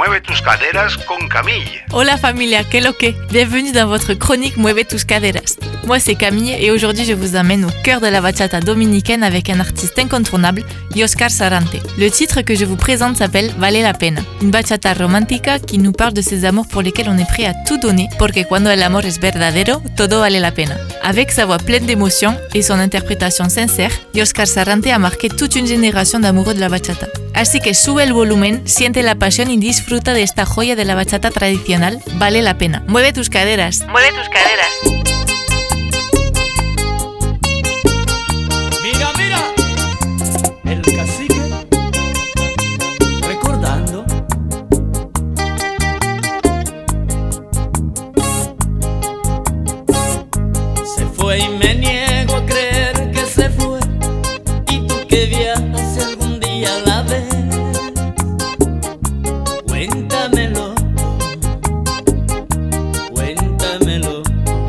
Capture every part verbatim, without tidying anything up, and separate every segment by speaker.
Speaker 1: Mueve tus caderas con Camille.
Speaker 2: Hola familia, que lo que? Bienvenue dans votre chronique Mueve tus caderas. Moi c'est Camille et aujourd'hui je vous amène au cœur de la bachata dominicaine avec un artiste incontournable, Oscar Sarante. Le titre que je vous présente s'appelle Vale la pena, une bachata romántica qui nous parle de ces amours pour lesquels on est prêt à tout donner, porque cuando el amor es verdadero, todo vale la pena. Avec sa voix pleine d'émotion et son interprétation sincère, Oscar Sarante a marqué toute une génération d'amoureux de la bachata. Así que sube el volumen, siente la pasión y disfruta de esta joya de la bachata tradicional, Vale la pena. Mueve tus caderas.
Speaker 3: Mueve tus caderas.
Speaker 4: Mira, mira, el cacique recordando. Se fue y me niego a creer que se fue. Y tú que viajas si algún día la ves, cuéntamelo, cuéntamelo.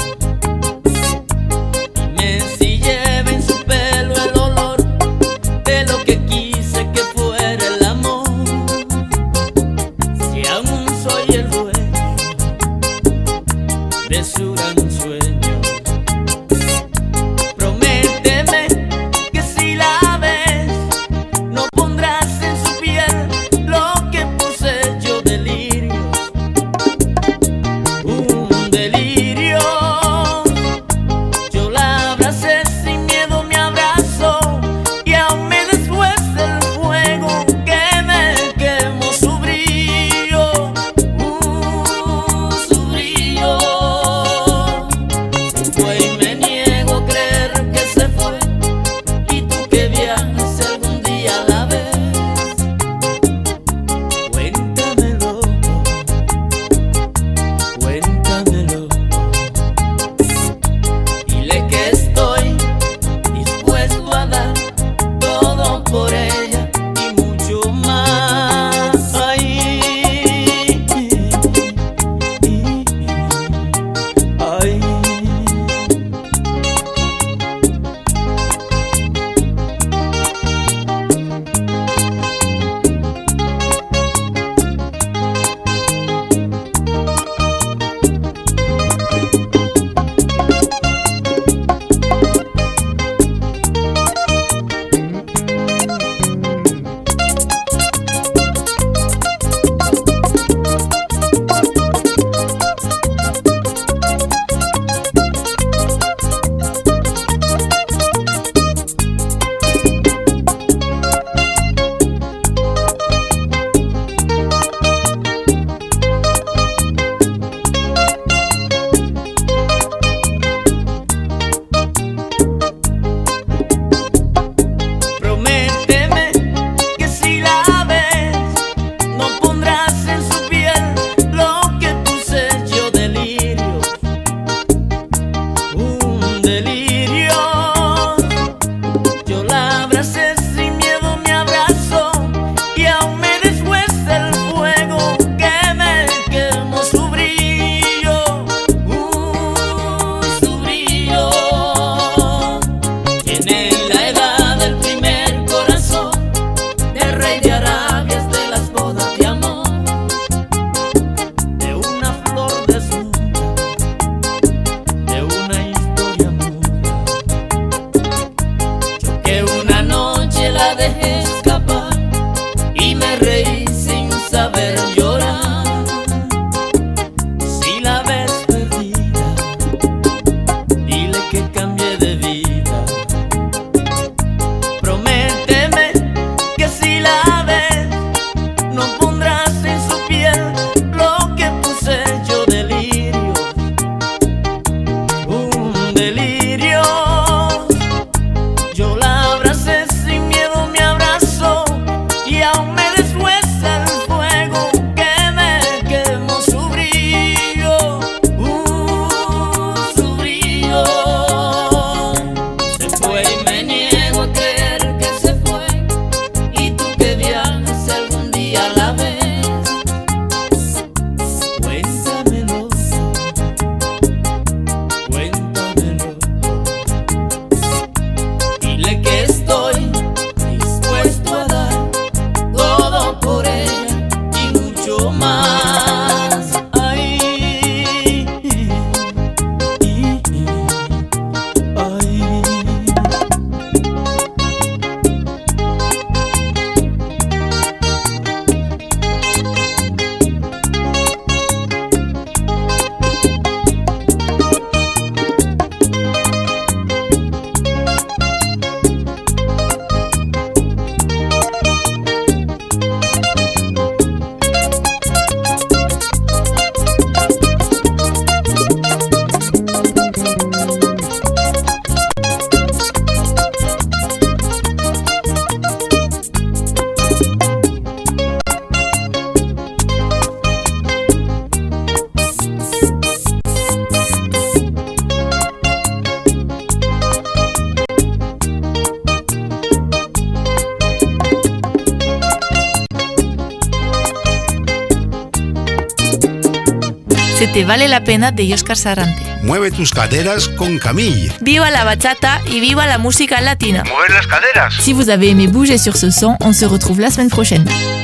Speaker 4: Dime si lleva en su pelo el olor de lo que quise que fuera el amor. Si aún soy el dueño de su gran sueño. Prométeme que si la ves no pondrás en su piel lo que puse yo, delirios, un delirio. Yo la abracé sin miedo, me abrazó y aún me después del fuego que me quemó su brillo, uh, su brillo. Fue y me niego a creer que se fue. Y tú que viajas si algún día la ves, cuéntamelo, cuéntamelo. Dile que estoy dispuesto a dar todo por ella y mucho más. Ay, ay. Prométeme que si la ves no pondrás en su piel lo que puse yo, delirio, un delirio. Yo la abracé sin miedo, me abrazó y aún me después del fuego que me quemó su brillo, uh, su brillo. Tiene la edad del primer corazón, de rey de Arabia, es de las bodas de amor, de una flor desnuda, de una historia muda. Yo que una noche la dejé escapar y me reí sin saber llorar. Si la ves perdida, dile que cambié de vida. Prométeme que si la ves no pondrás en su piel lo que puse yo, delirio, un delirio. Yo la abracé sin miedo, me abrazó y aún me después del fuego que me quemó su brillo, uh, su brillo. Se fue y me niego a creer que se fue. Y tú que viajas si algún día la ves, cuéntamelo, cuéntamelo. Dile que estoy dispuesto a dar todo por ella y mucho más.
Speaker 2: C'était Vale la pena de Óscar Sarante.
Speaker 1: Mueve tus caderas con Camille.
Speaker 2: Viva la bachata y viva la música latina.
Speaker 1: Mueve las caderas.
Speaker 2: Si vous avez aimé bouger sur ce son, on se retrouve la semaine prochaine.